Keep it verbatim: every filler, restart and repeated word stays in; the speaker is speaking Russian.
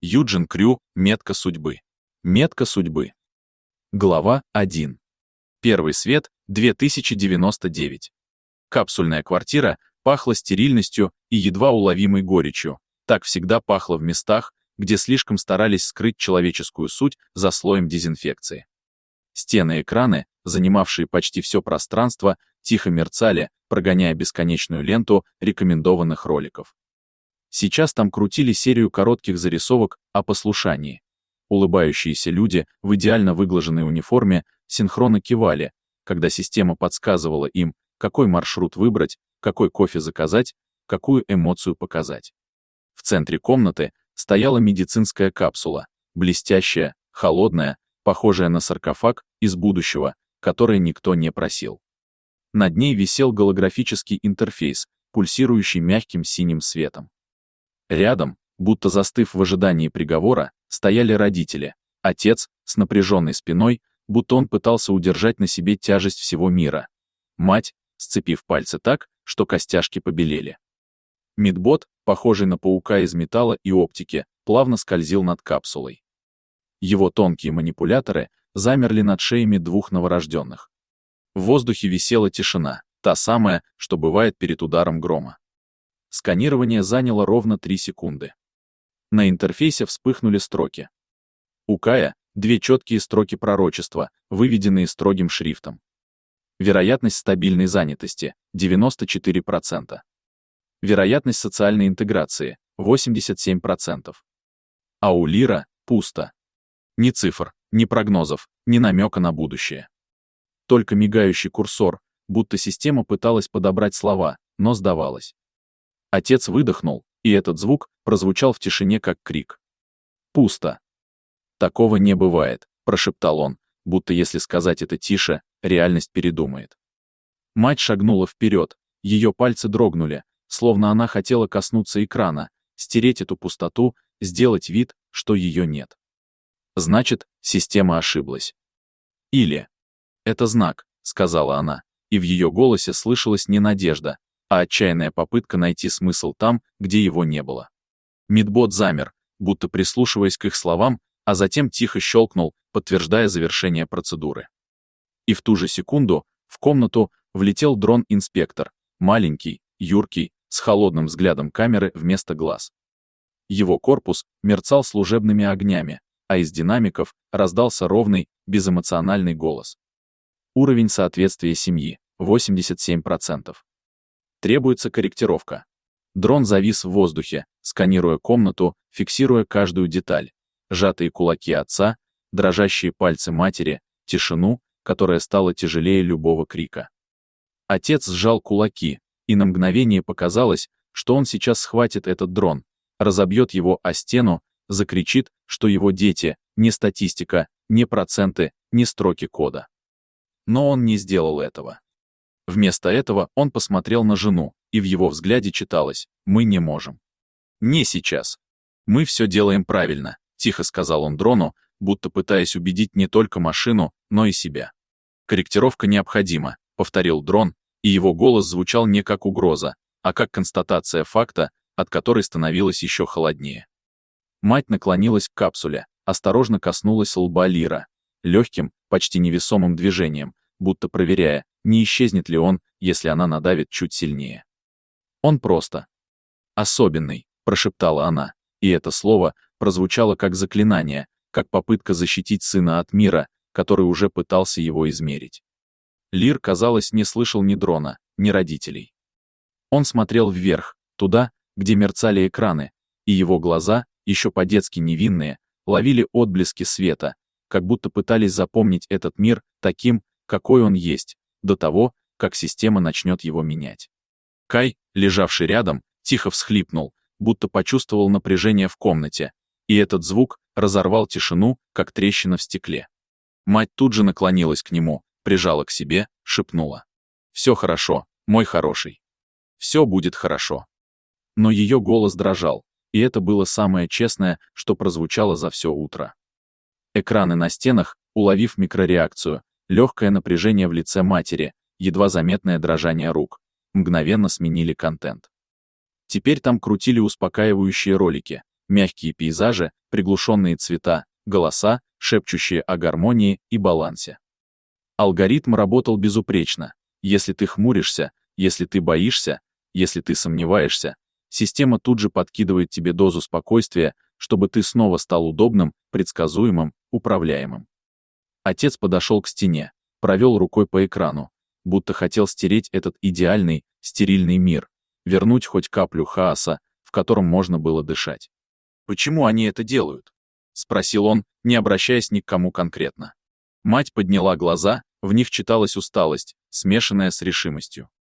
Юджин Крю, метка судьбы. Метка судьбы. Глава один. Первый свет, две тысячи девяносто девять. Капсульная квартира пахла стерильностью и едва уловимой горечью. Так всегда пахло в местах, где слишком старались скрыть человеческую суть за слоем дезинфекции. Стены и экраны, занимавшие почти все пространство, тихо мерцали, прогоняя бесконечную ленту рекомендованных роликов. Сейчас там крутили серию коротких зарисовок о послушании. Улыбающиеся люди в идеально выглаженной униформе синхронно кивали, когда система подсказывала им, какой маршрут выбрать, какой кофе заказать, какую эмоцию показать. В центре комнаты стояла медицинская капсула, блестящая, холодная, похожая на саркофаг из будущего, который никто не просил. Над ней висел голографический интерфейс, пульсирующий мягким синим светом. Рядом, будто застыв в ожидании приговора, стояли родители, отец с напряженной спиной, будто он пытался удержать на себе тяжесть всего мира, мать, сцепив пальцы так, что костяшки побелели. Медбот, похожий на паука из металла и оптики, плавно скользил над капсулой. Его тонкие манипуляторы замерли над шеями двух новорожденных. В воздухе висела тишина, та самая, что бывает перед ударом грома. Сканирование заняло ровно три секунды. На интерфейсе вспыхнули строки. У Кая две четкие строки пророчества, выведенные строгим шрифтом. Вероятность стабильной занятости – девяносто четыре процента. Вероятность социальной интеграции – восемьдесят семь процентов. А у Лира – пусто. Ни цифр, ни прогнозов, ни намека на будущее. Только мигающий курсор, будто система пыталась подобрать слова, но сдавалась. Отец выдохнул, и этот звук прозвучал в тишине как крик. «Пусто». «Такого не бывает», — прошептал он, будто если сказать это тише, реальность передумает. Мать шагнула вперед, ее пальцы дрогнули, словно она хотела коснуться экрана, стереть эту пустоту, сделать вид, что ее нет. Значит, система ошиблась. Или «Это знак», — сказала она, и в ее голосе слышалась не надежда, а отчаянная попытка найти смысл там, где его не было. Медбот замер, будто прислушиваясь к их словам, а затем тихо щелкнул, подтверждая завершение процедуры. И в ту же секунду в комнату влетел дрон-инспектор, маленький, юркий, с холодным взглядом камеры вместо глаз. Его корпус мерцал служебными огнями, а из динамиков раздался ровный, безэмоциональный голос. Уровень соответствия семьи – восемьдесят семь процентов. Требуется корректировка. Дрон завис в воздухе, сканируя комнату, фиксируя каждую деталь. Сжатые кулаки отца, дрожащие пальцы матери, тишину, которая стала тяжелее любого крика. Отец сжал кулаки, и на мгновение показалось, что он сейчас схватит этот дрон, разобьет его о стену, закричит, что его дети — не статистика, не проценты, не строки кода. Но он не сделал этого. Вместо этого он посмотрел на жену, и в его взгляде читалось: «Мы не можем». «Не сейчас. Мы все делаем правильно», — тихо сказал он дрону, будто пытаясь убедить не только машину, но и себя. «Корректировка необходима», — повторил дрон, и его голос звучал не как угроза, а как констатация факта, от которой становилось еще холоднее. Мать наклонилась к капсуле, осторожно коснулась лба Лира, легким, почти невесомым движением, будто проверяя, не исчезнет ли он, если она надавит чуть сильнее. «Он просто особенный», — прошептала она, и это слово прозвучало как заклинание, как попытка защитить сына от мира, который уже пытался его измерить. Лир, казалось, не слышал ни дрона, ни родителей. Он смотрел вверх, туда, где мерцали экраны, и его глаза, еще по-детски невинные, ловили отблески света, как будто пытались запомнить этот мир таким, какой он есть, до того, как система начнет его менять. Кай, лежавший рядом, тихо всхлипнул, будто почувствовал напряжение в комнате, и этот звук разорвал тишину, как трещина в стекле. Мать тут же наклонилась к нему, прижала к себе, шепнула: «Все хорошо, мой хороший. Все будет хорошо». Но ее голос дрожал, и это было самое честное, что прозвучало за все утро. Экраны на стенах, уловив микрореакцию, легкое напряжение в лице матери, едва заметное дрожание рук, мгновенно сменили контент. Теперь там крутили успокаивающие ролики, Мягкие пейзажи, приглушенные цвета, голоса, шепчущие о гармонии и балансе. Алгоритм работал безупречно. Если ты хмуришься, если ты боишься, если ты сомневаешься, система тут же подкидывает тебе дозу спокойствия, чтобы ты снова стал удобным, предсказуемым, управляемым. Отец подошел к стене, провел рукой по экрану, будто хотел стереть этот идеальный, стерильный мир, вернуть хоть каплю хаоса, в котором можно было дышать. «Почему они это делают?» — спросил он, не обращаясь ни к кому конкретно. Мать подняла глаза, в них читалась усталость, смешанная с решимостью.